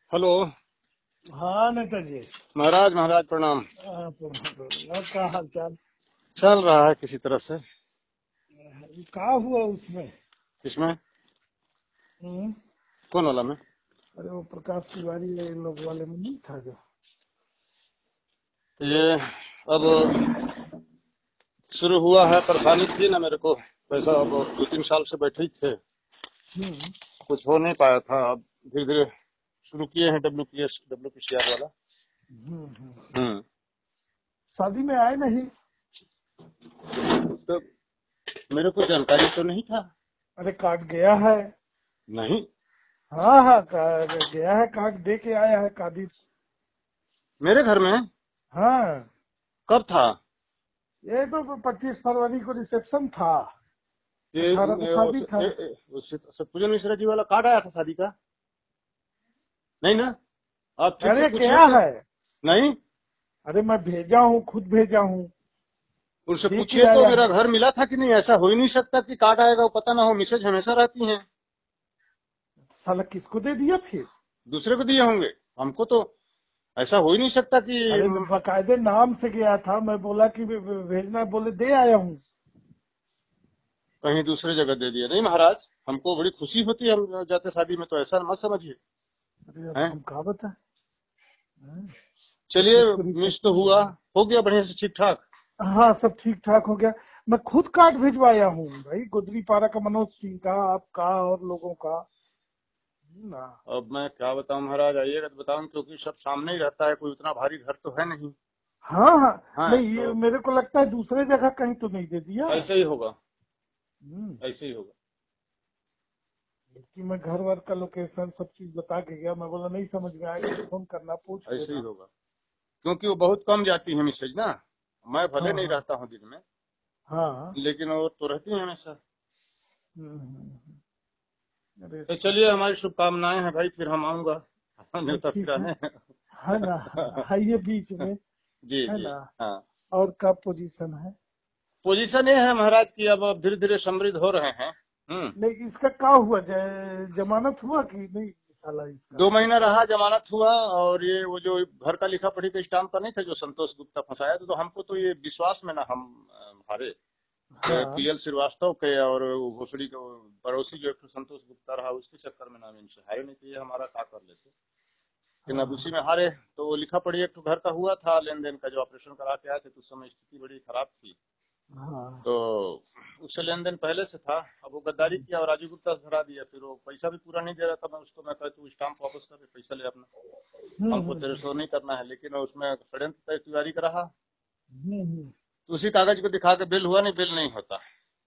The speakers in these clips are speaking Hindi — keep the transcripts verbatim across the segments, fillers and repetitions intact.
हेलो। हाँ नेताजी। महाराज महाराज प्रणाम। हाँ, प्रणाम, प्रणाम। और क्या हाल चाल? चल रहा है किसी तरह से। क्या हुआ उसमें? इसमें हम्म? कौन वाला में? अरे वो प्रकाश तिवारी ये लोग वाले में नहीं था जो? ये अब शुरू हुआ है, परेशानी थी ना मेरे को। पैसा अब दो तीन साल से बैठे ही थे, हम्म, कुछ हो नहीं पाया था। अब धीरे धीरे शुरू किए हैं W P S W P C R वाला। हम्म, हम्म। हम्म। शादी में आए नहीं? तो मेरे को जानकारी तो नहीं था। अरे कार्ड गया है? नहीं, हाँ हाँ, का- गया है, कार्ड दे के आया है कादिर। मेरे घर में हाँ, कब था? ये तो पच्चीस फरवरी को रिसेप्शन था, ये अठारह को ए, उस, शादी था। ए, ए, उस सत्यपूजन मिश्रा जी वाला कार्ड आया था शादी का? नहीं ना? आप ठीक से अरे पूछिए गया तो। है। नहीं, अरे मैं भेजा हूँ, खुद भेजा हूँ, उनसे दे के पूछिए तो आया मेरा है। घर मिला था कि नहीं। ऐसा हो ही नहीं सकता कि कार्ड आएगा वो पता ना हो। मैसेज हमेशा रहती हैं। साला किसको दे दिया फिर? दूसरे को दिए होंगे। हमको तो ऐसा हो ही नहीं सकता कि अरे बकायदे नाम से गया था, मैं बोला कि भे- भे- भेजना, बोले दे आया हूँ। कहीं दूसरे जगह दे दिया। नहीं महाराज, हमको बड़ी खुशी होती है हम जाते शादी में, तो ऐसा मत समझिए। अरे अब हैं? हम कहा बता। चलिए, पच्चीस को मिस तो रिसेप्शन हुआ, है। हो गया बढ़िया से ठीक ठाक। हाँ, सब ठीक ठाक हो गया। मैं खुद कार्ड भिजवाया हूँ भाई, गुदरी पारा का, मनोज सिंह का, आपका और लोगों का ना। अब मैं क्या बताऊं महाराज, आइएगा तो बताऊं, क्योंकि सब सामने ही रहता है। कोई उतना भारी घर तो है नहीं। हाँ हाँ। हाँ, नहीं, ये तो मेरे को लगता है दूसरे जगह कहीं तो नहीं दे दिया। ऐसे ही होगा। हम्म। ऐसे ही होगा। कि मैं घर वर का लोकेशन सब चीज बता के गया, मैं बोला नहीं समझ में आएगा तो फोन करना, पूछ ऐसे ही लेना। होगा, क्योंकि वो बहुत कम जाती है मैसेज ना। मैं भले हाँ नहीं हाँ रहता हूँ दिन में, हाँ। लेकिन वो तो रहती है हमेशा। हम्म, हम्म, हम्म। अरे तो ठीक चलिए, है। हमारी शुभकामनाएं हैं भाई, फिर हम आऊंगा नहीं न्योता ठीक है फिराने है ना? आइए बीच में, जी है जी। ना? हाँ, और का पोजीशन है? पोजीशन ये है महाराज की अब अब धीरे धीरे समृद्ध हो रहे हैं। हम्म। नहीं, इसका क्या हुआ, ज- जमानत हुआ कि नहीं साला इसका? दो महीना रहा, जमानत हुआ। और ये वो जो घर का लिखा पढ़ी का स्टाम्प का नहीं था जो संतोष गुप्ता फंसाया था, तो हमको तो ये विश्वास में ना हम अ, हारे। हाँ पीएल श्रीवास्तव के और वो घोसड़ी के वो पड़ोसी जो एक ठो संतोष गुप्ता रहा, उसके चक्कर में नाम इनसे हारे, नहीं तो ये हमारा क्या कर लेते। लेकिन अब उसी हाँ में हारे। तो वो लिखा पढ़ी एक तो घर का हुआ था लेन देन का, जो ऑपरेशन करा के आए थे, तो उस समय स्थिति बड़ी खराब थी। हाँ। तो उससे लेन देन पहले से था। अब वो गद्दारी किया और राजू गुप्ता से धरा दिया। फिर वो पैसा भी पूरा नहीं दे रहा था। मैं उसको मैं कहा तू स्टाम्प वापस कर, पैसा ले अपना, हम्म हमको हम्म तेरे हम्म से नहीं करना है। लेकिन उसमें षड्यंत्र तिवारी का रहा। हम्म, हम्म, तो उसी कागज को दिखा के बिल हुआ, नहीं बिल नहीं होता।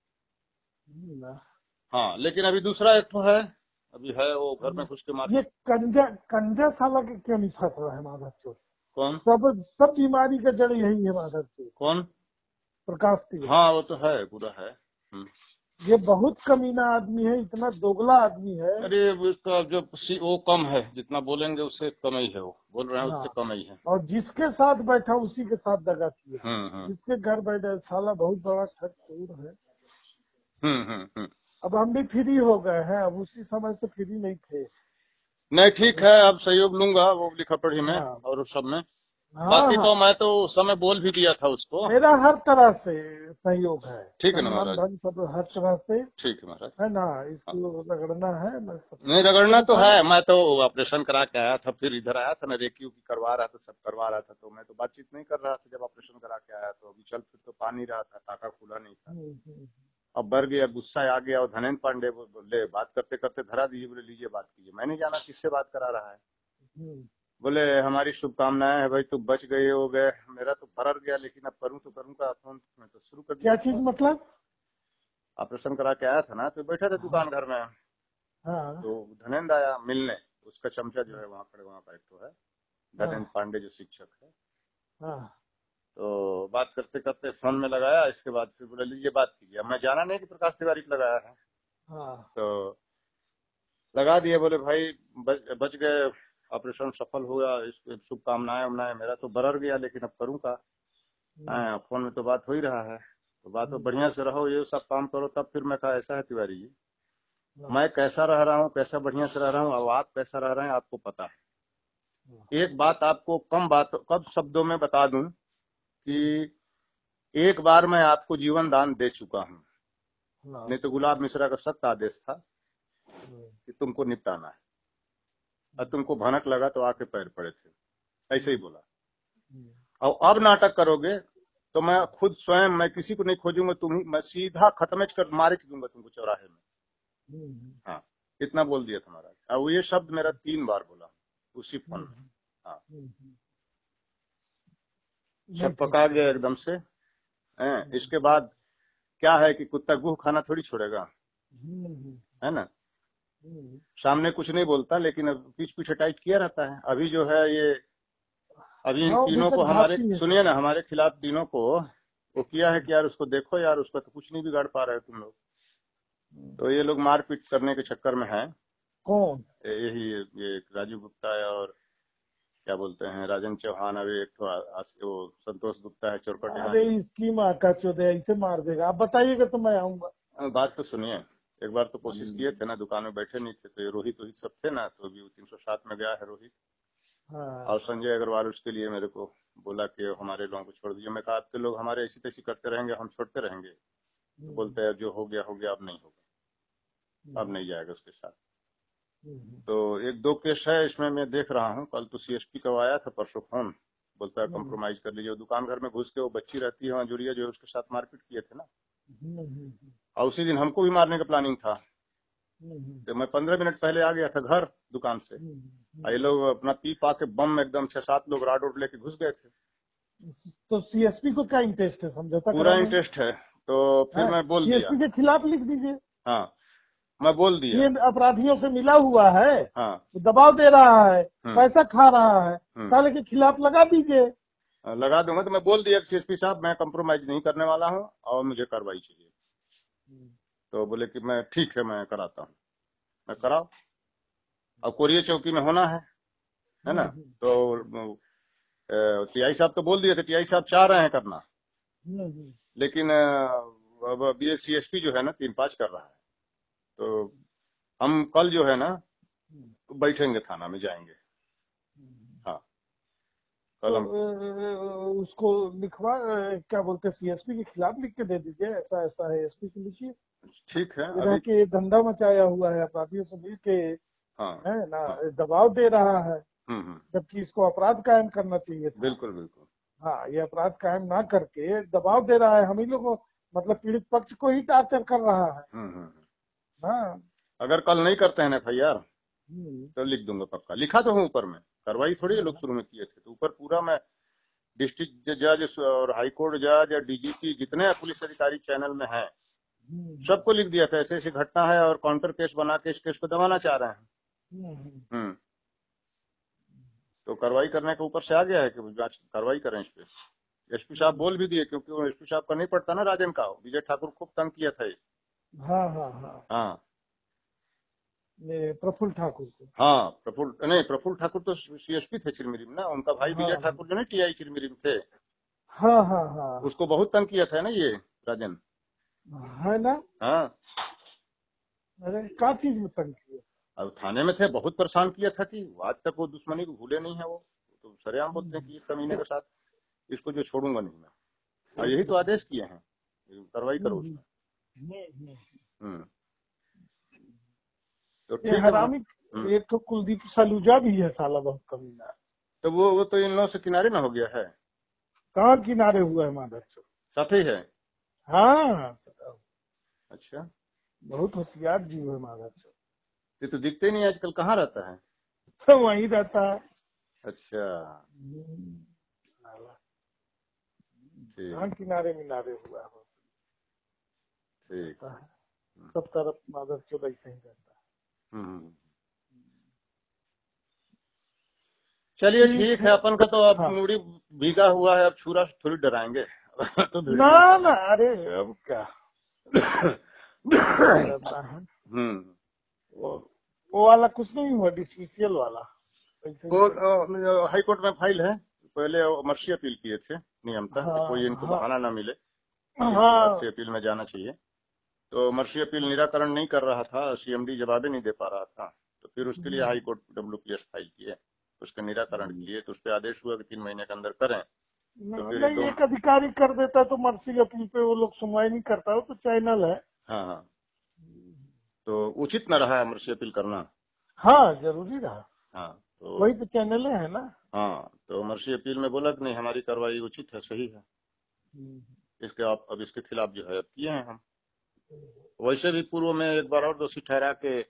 हम्म, ना। हाँ, लेकिन अभी दूसरा एक ठो है। अभी है वो घर में घुस के मार। ये कंजा कंजा साला के क्यों नहीं फंस रहा है माधव चोर? कौन? सब सब बीमारी का जड़ यही है माधव चोर, कौन? प्रकाश हाँ, तिवारी। वो तो है, पूरा है। हम्म। ये बहुत कमीना आदमी है, इतना दोगला आदमी है। अरे उसका जो सी- वो कम है, जितना बोलेंगे उससे कम ही है। वो बोल रहे हैं उससे हाँ, कम ही है। और जिसके साथ बैठा उसी के साथ दगा किया। हम्म हम्म जिसके घर बैठा साला बहुत बड़ा ठग चोर है। हम्म हम्म हम्म। अब हम भी फ्री हो गए हैं, अब उसी समय से फ्री नहीं थे। नहीं, ठीक अब है, अब सहयोग लूंगा वो लिखा पढ़ी में हाँ और उस सब में। हाँ बाकी हाँ, तो मैं तो उस समय बोल भी दिया था उसको। मेरा हर तरह से सहयोग है, ठीक है तन ना मन महाराज? धन सब हर तरह से। ठीक है महाराज। है ना? हाँ। इसको रगड़ना है, मैं सब नहीं, ये रगड़ना तो बताओ। है। मैं तो ऑपरेशन करा के आया था, फिर इधर आया था ना, रेकी उकी करवा रहा था, सब करवा रहा था। तो मैं तो बातचीत नहीं कर रहा था जब ऑपरेशन करा के आया। तो अभी चल फिर तो पा नहीं रहा था, टाका खुला नहीं था। हम्म, हम्म, अब बढ़ गया, गुस्सा आ गया। और धनेन्द्र पांडे बोले बात करते करते धरा दीजिए, बोले लीजिए बात कीजिए। मैंने जाना किससे बात करा रहा है। हम्म। बोले हमारी शुभकामनाएं है भाई, तू बच गए हो गए। मेरा तो भरर गया, लेकिन अब करूं तो करूं का फोन। मैं तो शुरू कर दिया क्या था चीज फोन। मतलब? ऑपरेशन करा के आया था ना, तो बैठा था हाँ दुकान घर में। हाँ तो धनेन्द्र आया मिलने। उसका चमचा जो है वहाँ खड़े, वहाँ का एक तो है धनेन्द्र हाँ पांडे जो शिक्षक है। हाँ तो बात करते करते फोन में लगाया। इसके बाद फिर बोले लीजिए बात कीजिए। अब मैं जाना नहीं कि प्रकाश तिवारी को लगाया है। हाँ। तो लगा दिए। बोले भाई बच, बच गए, ऑपरेशन सफल हुआ, इसके शुभकामनाएं उमनाएं। मेरा तो बरर गया, लेकिन अब करूँ का। हम्म, हाँ, फोन में तो बात हो ही रहा है। तो बात तो हम्म, बढ़िया से रहो, ये सब काम करो, तब फिर मैं कहा ऐसा है तिवारी जी, हाँ, मैं कैसा रह रहा हूँ, कैसा बढ़िया से रह रहा हूँ, अब आप कैसा रह रहे हैं आपको पता है। एक बात आपको कम बात कम शब्दों में बता दूं कि एक बार मैं आपको जीवन दान दे चुका हूं, नहीं तो गुलाब मिश्रा का सख्त आदेश था कि तुमको निपटाना है, और तुमको भनक लगा तो आके पैर पड़े थे, ऐसे ही बोला। और अब नाटक करोगे तो मैं खुद स्वयं, मैं किसी को नहीं खोजूंगा, तुम ही, मैं सीधा खत्मेच कर मारे दूंगा तुमको चौराहे में। हाँ, इतना बोल दिया था महाराज। अब ये शब्द मेरा तीन बार बोला उसी फोन में। हाँ, सब पका गया एकदम से। है, इसके बाद क्या है कि कुत्ता गुह खाना थोड़ी छोड़ेगा, है ना। सामने कुछ नहीं बोलता, लेकिन अब पीछ पीछे टाइट किया रहता है। अभी जो है ये, अभी इन तीनों को हमारे, सुनिए ना, हमारे खिलाफ तीनों को वो किया है कि यार उसको देखो यार, उसका तो कुछ नहीं बिगाड़ पा रहे तुम लोग। तो ये लोग मारपीट करने के चक्कर में हैं। कौन? यही ये राजू गुप्ता है, और क्या बोलते हैं राजन चौहान, अभी एक तो वो संतोष गुप्ता है चोरकट। अरे इसकी माँ का चौदह ऐसे मार देगा। आप बताइएगा तो मैं आऊंगा। बात तो सुनिए, एक बार तो कोशिश किए थे ना, दुकान में बैठे नहीं थे, तो ये रोहित रोहित सब थे ना, तो अभी तीन सौ सात में गया है रोहित। हाँ। और संजय अग्रवाल उसके लिए मेरे को बोला कि हमारे लोगों को छोड़ दीजिए। मैं कहा आपके लोग हमारे ऐसी तैसी करते रहेंगे, हम छोड़ते रहेंगे? तो बोलते हैं जो हो गया हो गया, अब नहीं होगा, अब नहीं जाएगा उसके साथ। तो एक दो केस है इसमें, मैं देख रहा हूँ। कल तो सीएसपी का आया था, परसों फोन, बोलता है कॉम्प्रोमाइज कर लीजिए। दुकान घर में घुस के वो बच्ची रहती है मंजूरिया, जो उसके साथ मारपीट किए थे ना, और उसी दिन हमको भी मारने का प्लानिंग था। तो मैं पंद्रह मिनट पहले आ गया था घर दुकान से, ये लोग अपना पी पा के बम एकदम छह सात लोग राड उड लेके घुस गए थे। तो सीएसपी को क्या इंटरेस्ट है समझौता? पूरा इंटरेस्ट है। तो फिर मैं बोल दिया, सीएसपी के खिलाफ लिख दीजिए। हाँ, मैं बोल दिया, ये अपराधियों से मिला हुआ है, हाँ, दबाव दे रहा है, पैसा खा रहा है, साले के खिलाफ लगा दीजिए। लगा दूंगा। तो मैं बोल दिया सीएसपी साहब, मैं कॉम्प्रोमाइज नहीं करने वाला हूँ और मुझे कार्रवाई चाहिए। तो बोले कि मैं ठीक है, मैं कराता हूँ। मैं कराओ, अब कोरिया चौकी में होना है, है ना। तो टीआई साहब तो बोल दिए थे, टीआई साहब चाह रहे हैं करना, लेकिन अब ये सीएसपी जो है ना तीन पाँच कर रहा है। तो हम कल जो है ना बैठेंगे, थाना में जाएंगे। हाँ, कल हम तो उसको लिखवा, क्या बोलते हैं, सीएसपी के खिलाफ लिख के दे दीजिए, ऐसा ऐसा है, एसपी को लिखिए। ठीक है, अभी के धंधा मचाया हुआ है, अपराधियों से मिल के, हाँ, है ना, हाँ, दबाव दे रहा है, जबकि इसको अपराध कायम करना चाहिए था। बिल्कुल बिल्कुल। हाँ, ये अपराध कायम ना करके दबाव दे रहा है, हम ही लोगों, मतलब पीड़ित पक्ष को ही टार्चर कर रहा है। हाँ, अगर कल नहीं करते हैं एफ आई आर तो लिख दूंगा पक्का। लिखा तो हूँ ऊपर में, कार्रवाई थोड़ी है, लोग शुरू में किए थे। तो ऊपर पूरा मैं डिस्ट्रिक्ट जज और हाई कोर्ट जज या डीजीपी जितने पुलिस अधिकारी चैनल में हैं सबको लिख दिया था, ऐसे ऐसी घटना है और काउंटर केस बना के इस केस को दबाना चाह रहे हैं। हम्म तो कार्रवाई करने के ऊपर से आ गया है कि जांच कार्रवाई करें इस पे। एसपी साहब बोल भी दिए, क्योंकि वो एसपी साहब का नहीं पड़ता ना राजन का, विजय ठाकुर खूब तंग किया था ये। हाँ हाँ हाँ हाँ, प्रफुल्ल ठाकुर को। हाँ, प्रफुल्ल नहीं, प्रफुल्ल ठाकुर तो सीएसपी थे चिरमिरिम ना, उनका भाई विजय हाँ, ठाकुर जो नहीं टीआई चिरमिरिम थे। हाँ हाँ हाँ, उसको बहुत तंग किया था ना ये राजन, है ना। हाँ, अरे क्या चीज में तंग किया? अब थाने में थे, बहुत परेशान किया था कि आज तक वो दुश्मनी को भूले नहीं है। वो तो सरेआम बोलते हैं कि ये कमीने के साथ इसको जो छोड़ूंगा नहीं मैं, और यही तो आदेश किए हैं, कार्रवाई करो उसमें। हम्म तो ठीक है। हरामी एक तो कुलदीप सलूजा भी है, साला बहुत कमीना। तो वो वो तो इन लोगों से किनारे ना हो गया है। कहाँ किनारे हुआ है माधव चौक? साथ ही है। हाँ, अच्छा, बहुत होशियार जीव है माधव चौक। ये तो दिखते ही नहीं आजकल, कहाँ रहता है? सब वहीं रहता है। अच्छा, कहाँ किनारे मिनारे हुआ है, ठीक, सब तरफ माधव चौक ऐसे ही रहता है। हम्म चलिए ठीक है, अपन का तो अब हाँ। मूड़ी भीगा हुआ है, अब छुरा से थोड़ी डराएंगे। तो ना ना, अरे अब क्या हम्म वो वो वाला कुछ नहीं हुआ, डिसमिसियल वाला। वो हाई कोर्ट में फाइल है, पहले मर्सी अपील किए थे नियम था, हाँ, कि कोई इनको हाँ, बहाना ना मिले, हाँ, मर्सी अपील में जाना चाहिए। तो मर्सी अपील निराकरण नहीं कर रहा था, सीएमडी जवाबे नहीं दे पा रहा था, तो फिर उसके लिए हाई कोर्ट डब्ल्यूपीएस फाइल किए, उसके निराकरण के लिए, तो उस पर आदेश हुआ कि तीन महीने के अंदर करें। तो फिर नहीं, एक अधिकारी कर देता तो मर्सी अपील पे वो लोग सुनवाई नहीं करता, वो तो चैनल है। हाँ हाँ, तो उचित न रहा मर्सी अपील करना। हाँ, जरूरी रहा। हाँ, तो वही तो चैनल है ना। हाँ, तो मर्सी अपील में बोला कि नहीं हमारी कार्रवाई उचित है, सही है, इसके आप अब इसके खिलाफ जो है अब किए हैं हम। वैसे भी पूर्व में एक बार और दोषी ठहरा के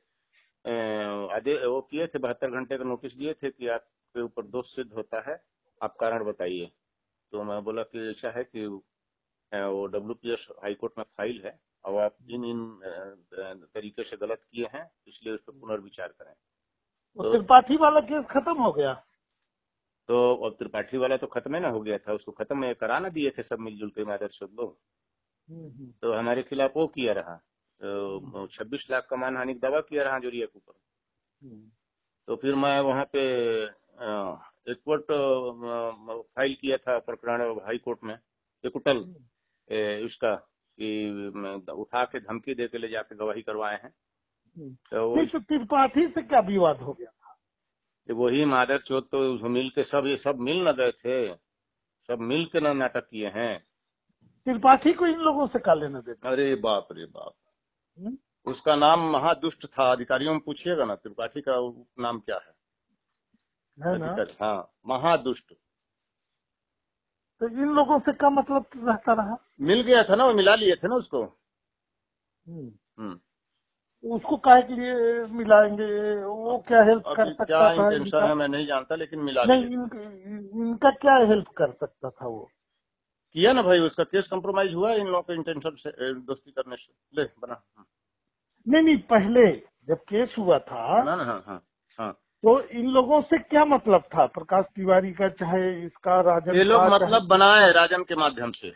आदेश वो किए थे, बहत्तर घंटे का नोटिस दिए थे कि आपके ऊपर दोष सिद्ध होता है, आप कारण बताइए। तो मैं बोला कि ऐसा है कि वो डब्ल्यू पी एस हाईकोर्ट में फाइल है और आप इन इन तरीके से गलत किए हैं, इसलिए उस पर पुनर्विचार करें। तो त्रिपाठी वाला केस खत्म हो गया। तो अब त्रिपाठी वाला तो खत्म ही ना हो गया था, उसको खत्म करा ना दिए थे सब मिलजुल के मादर सब लोग। तो हमारे खिलाफ वो किया रहा, तो छब्बीस लाख का मानहानि का दावा किया रहा जोरिया के ऊपर। तो फिर मैं वहाँ पे एक कोर्ट फाइल किया था प्रकरण हाई कोर्ट में, एक कुटल उसका कि उठा के धमकी दे के ले जाके गवाही करवाए हैं। तो तो त्रिपाठी से क्या विवाद हो गया था? वही मादर चौथ तो मिल के सब ये सब मिल न गए थे, सब मिल के ना नाटक किए हैं। त्रिपाठी को इन लोगों से क्या लेना देता? अरे बाप रे बाप, हुँ? उसका नाम महादुष्ट था, अधिकारियों में पूछिएगा ना त्रिपाठी का नाम क्या है, है ना? हाँ, महादुष्ट। तो इन लोगों से क्या मतलब रहता रहा? मिल गया था ना, वो मिला लिए थे ना उसको। हम्म उसको काहे के लिए मिलाएंगे? वो क्या हेल्प कर सकता क्या था? इंटेंशन है मैं नहीं जानता, लेकिन मिला नहीं, इन, इनका क्या हेल्प कर सकता था? वो किया ना भाई, उसका केस कंप्रोमाइज हुआ इन लोगों के इंटेंशन से दोस्ती करने से। ले बना नहीं नहीं, पहले जब केस हुआ था ना ना, हाँ हाँ हाँ, तो इन लोगों से क्या मतलब था? प्रकाश तिवारी का चाहे इसका राजन, ये लोग मतलब बनाए राजन के माध्यम से।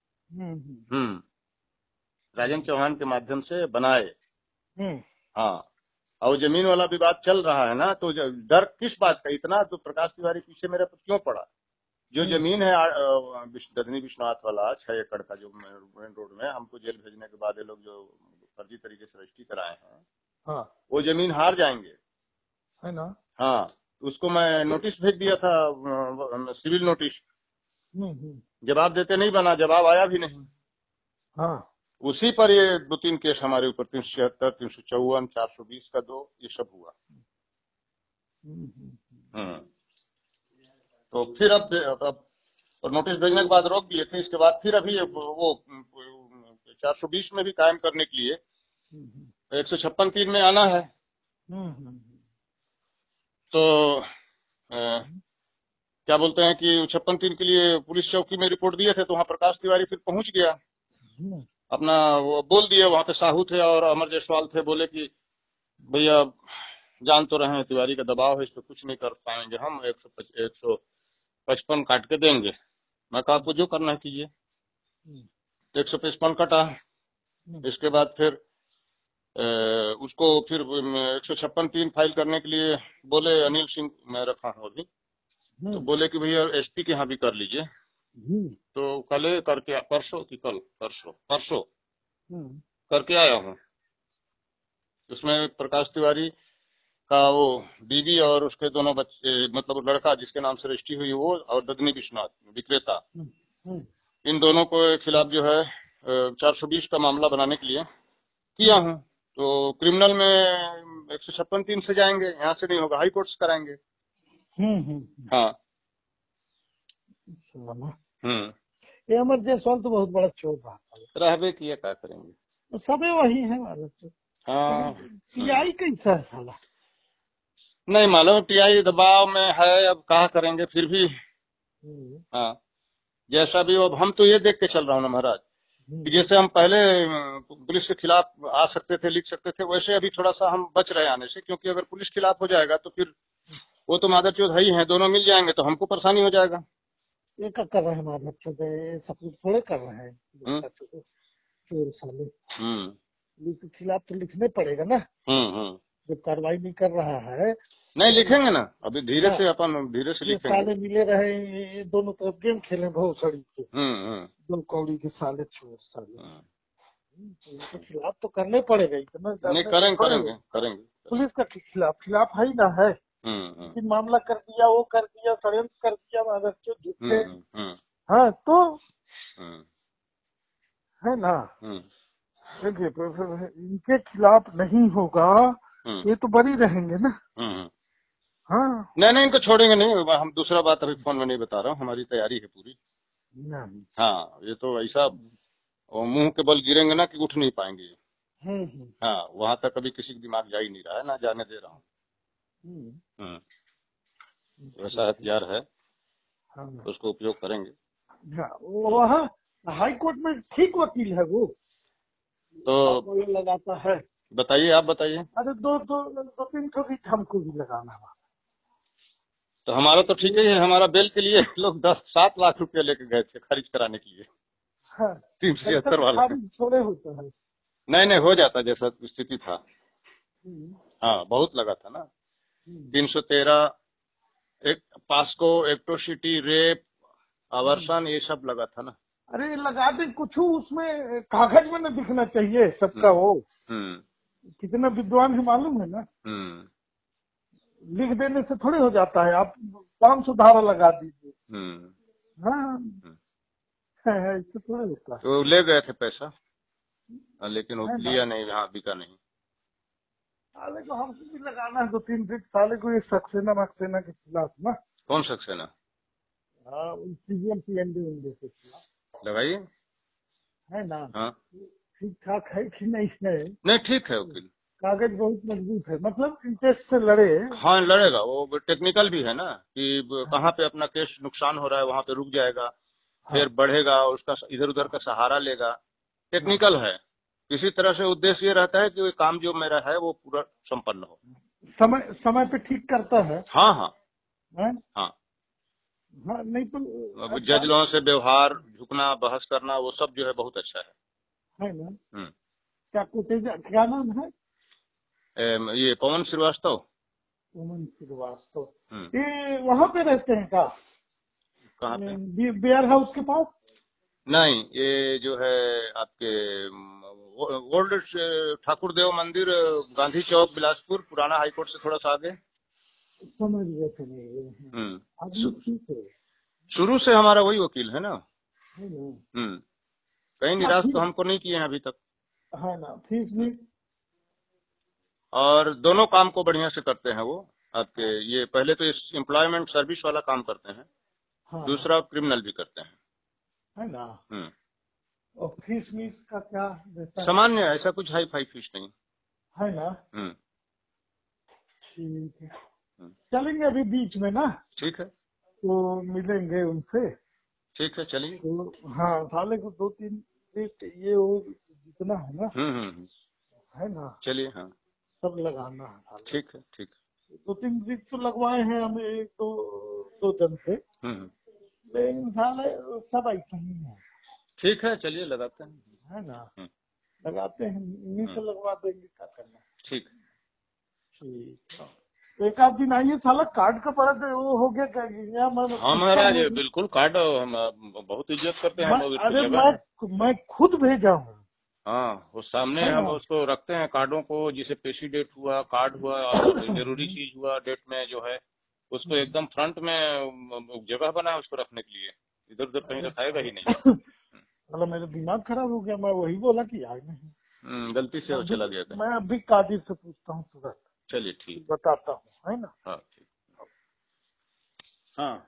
हम्म राजन चौहान के माध्यम से बनाए। हाँ, और जमीन वाला विवाद चल रहा है ना, तो डर किस बात का? इतना तो प्रकाश तिवारी पीछे मेरे पर क्यों पड़ा? जो जमीन है रजनी विश्वनाथ वाला छह एकड़ का, जो मेन रोड में हमको जेल भेजने के बाद ये लोग जो फर्जी तरीके से रजिस्ट्री कराए हैं, हाँ, वो जमीन हार जाएंगे, है ना? हाँ, उसको मैं नोटिस भेज दिया था, सिविल नोटिस। जवाब देते नहीं बना, जवाब आया भी नहीं। हाँ, उसी पर ये दो तीन केस हमारे ऊपर, तीन सौ छिहत्तर, तीन सौ चौवन, चार सौ बीस का दो, ये सब हुआ। हम्म तो फिर अब अब और नोटिस भेजने के बाद रोक दिए थे, इसके बाद फिर अभी वो चार सौ बीस में भी कायम करने के लिए एक सौ छप्पन तीन में आना है। तो आ, क्या बोलते हैं कि छप्पन तीन के लिए पुलिस चौकी में रिपोर्ट दिए थे, तो वहाँ प्रकाश तिवारी फिर पहुंच गया, अपना वो बोल दिए। वहाँ पे साहू थे और अमर जायसवाल थे, बोले कि भैया जान तो रहे हैं तिवारी का दबाव है, इस पर कुछ नहीं कर पाएंगे हम, एक सौ एक सौ पचपन काट के देंगे। मैं कहा आपको जो करना है कीजिए। एक सौ पचपन कटा। इसके बाद फिर ए, उसको फिर एक सौ छप्पन तीन फाइल करने के लिए बोले, अनिल सिंह मैं रखा हूँ अभी, तो बोले कि भैया एसपी के यहाँ भी कर लीजिए। तो कल करके, परसों की कल परसों परसों करके आया हूँ। उसमें प्रकाश तिवारी का वो बीवी और उसके दोनों बच्चे, मतलब लड़का जिसके नाम से रजिस्ट्री हुई वो, और ददनी विश्वनाथ विक्रेता, इन दोनों के खिलाफ जो है चार सौ बीस का मामला बनाने के लिए किया हूँ। तो क्रिमिनल में एक सौ छप्पन तीन से जाएंगे, यहाँ से नहीं होगा, हाई कोर्ट से कराएंगे। हाँ, हम्म ये अमर जायसवाल तो बहुत बड़ा चोर रहा, रहबे किया, क्या करेंगे, तो सबे वही है। हाँ, टीआई कैसा है साला? नहीं मालूम, टीआई दबाव में है, अब कहा करेंगे फिर भी। हाँ, जैसा भी हो, अब हम तो ये देख के चल रहा हूँ ना महाराज, कि जैसे हम पहले पुलिस के खिलाफ आ सकते थे, लिख सकते थे, वैसे अभी थोड़ा सा हम बच रहे आने से, क्योंकि अगर पुलिस खिलाफ हो जाएगा तो फिर वो तो मादर चौथ है ही है, दोनों मिल जाएंगे तो हमको परेशानी हो जाएगा। ये क्या कर रहे हैं मादर चौथ? सपोर्ट थोड़े कर रहे हैं चोर साले। पुलिस के खिलाफ तो लिखने पड़ेगा ना, जब कार्रवाई नहीं कर रहा है। नहीं लिखेंगे ना, अभी धीरे से अपन धीरे से लिखेंगे। साले मिले रहे दोनों तरफ, गेम खेले भौसड़ी के, दो कौड़ी के साले चोर साले। उनके खिलाफ तो करने पड़ेगा, इतना नहीं करेंगे करेंगे करेंगे। पुलिस का खिलाफ खिलाफ है ही ना है। कि मामला कर दिया, वो कर दिया, षड्यंत्र कर दिया, महाराष्ट्र झूठे। हाँ तो है ना, देखिए इनके खिलाफ नहीं होगा ये तो बरी रहेंगे ना। हाँ नहीं नहीं, इनको छोड़ेंगे नहीं। हम दूसरा बात अभी फोन में नहीं बता रहा हूँ, हमारी तैयारी है पूरी। हाँ, ये तो ऐसा मुंह के बल गिरेंगे ना कि उठ नहीं पाएंगे। हाँ, वहाँ तक कभी किसी का दिमाग जा ही नहीं रहा है, ना जाने दे रहा हूँ। वैसा हथियार है, तो उसको उपयोग करेंगे। वहाँ हाई कोर्ट में ठीक वकील है वो, तो ये लगाता है। बताइए, आप बताइए। अरे दो दो दो तीन को भी हमको भी लगाना है। तो हमारा तो ठीक ही है, हमारा बेल के लिए लोग दस सात लाख रुपए लेके गए थे खारिज कराने के लिए। हाँ, तीन सौ छिहत्तर वाला थोड़े होता है। नहीं नहीं, हो जाता जैसा स्थिति था। हाँ, बहुत लगा था ना। तीन सौ तेरह एक पास्को, एक्टोसिटी, रेप, आवर्सन, ये सब लगा था ना। अरे लगा दे, कुछ उसमें कागज में न दिखना चाहिए सबका। वो कितना विद्वान है मालूम है ना। लिख देने से थोड़े हो जाता है। आप पांच सौ धारा लगा दीजिए। हाँ, ऐसे थोड़े होता है। तो ले गए थे पैसा, लेकिन वो लिया नहीं, यहाँ बिका नहीं। साले को हमको भी लगाना है दो तीन फिट। साले को ये सक्सेना मक्सेना के खिलाफ ना। कौन सक्सेना? हाँ, सीजीएम पीएनडी उनके के खिलाफ लगाइए, है ना। हाँ, ठीक ठाक है कि नहीं है? नहीं, ठीक है वकील। कागज बहुत मजबूत है, मतलब इंटरेस्ट से लड़े। हाँ, लड़ेगा। वो टेक्निकल भी है ना कि कहाँ पे अपना केस नुकसान हो रहा है वहाँ पे रुक जाएगा, हाँ। फिर बढ़ेगा, उसका इधर उधर का सहारा लेगा। टेक्निकल हाँ। है। किसी तरह से उद्देश्य ये रहता है कि काम जो मेरा है वो पूरा संपन्न हो। समय समय पे ठीक करता है। हाँ हाँ है? हाँ हाँ, नहीं तो जज लोगों से व्यवहार, झुकना, बहस करना, वो सब जो है बहुत अच्छा है। है ना। क्या कुटेजा, क्या नाम है? ए, ये पवन श्रीवास्तव। पवन श्रीवास्तव ये वहाँ पे रहते हैं क्या? कहाँ पे? बियर हाउस के पास? नहीं, ये जो है आपके ओल्ड ठाकुर देव मंदिर, गांधी चौक, बिलासपुर, पुराना हाईकोर्ट से थोड़ा सा आगे। समझ गए थे नहीं। शुरू से हमारा वही वकील है ना। हम्म कहीं निराश तो हमको नहीं किए हैं अभी तक, है ना। फीस भी, और दोनों काम को बढ़िया से करते हैं वो आपके। ये पहले तो एम्प्लॉयमेंट सर्विस वाला काम करते हैं, हाँ। दूसरा क्रिमिनल भी करते हैं, है ना। और फीस वीस का क्या देता है? सामान्य, ऐसा कुछ हाई फाई फीस नहीं है ना। ठीक है, चलेंगे अभी बीच में ना। ठीक है, तो मिलेंगे उनसे। ठीक है, चलिए। तो हाँ, साले को दो तीन ये वो जितना है ना, हम्म है ना। चलिए, हाँ, सब लगाना है। ठीक है, ठीक है। दो तीन ब्रिक तो लगवाए हैं हमें एक दो दो जन से, लेकिन साले सब ऐसा ही है। ठीक है, चलिए लगाते हैं, है ना। लगाते हैं, इन्हीं से लगवा देंगे, क्या करना। ठीक ठीक, एक आध दिन आइए। साला कार्ड का परत वो हो गया क्या? हाँ महाराज, बिल्कुल। कार्ड हम बहुत इज्जत करते हैं। अरे मैं मैं खुद भेजा हूँ। हाँ, वो सामने हम उसको रखते हैं कार्डों को, जिसे पेशी डेट हुआ, कार्ड हुआ, और जरूरी चीज हुआ डेट में जो है, उसको एकदम फ्रंट में जगह बना है उसको रखने के लिए। इधर उधर कहीं रखाएगा ही नहीं। मतलब मेरा दिमाग खराब हो गया, मैं वही बोला कि यार नहीं, गलती से वो चला गया था। मैं अभी कादिर से पूछता हूँ सूरत। चलिए, ठीक, बताता हूँ, है ना। हाँ, ठीक, हाँ।